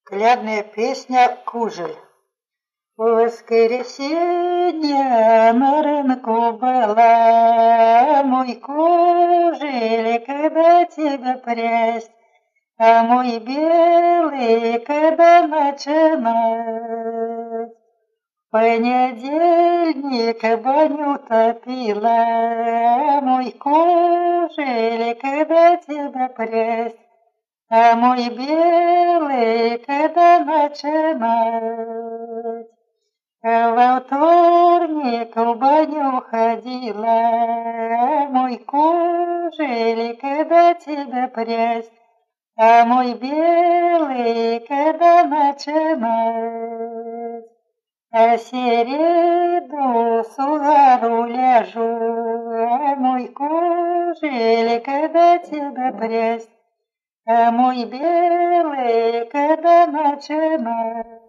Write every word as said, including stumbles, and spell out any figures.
Колядная песня «Кужель». В воскресенье на рынку была, мой кужель, когда тебя прясть, а мой белый, когда начинать. В понедельник баню топила, мой кужель, когда тебя прясть, а мой белый, когда начинать. Во вторник в баню ходила, мой кужель, когда тебя прясть, а мой белый, когда начинать. А середу с угару ляжу, а мой кужель, когда тебя прясть, а мой белый, когда начинать.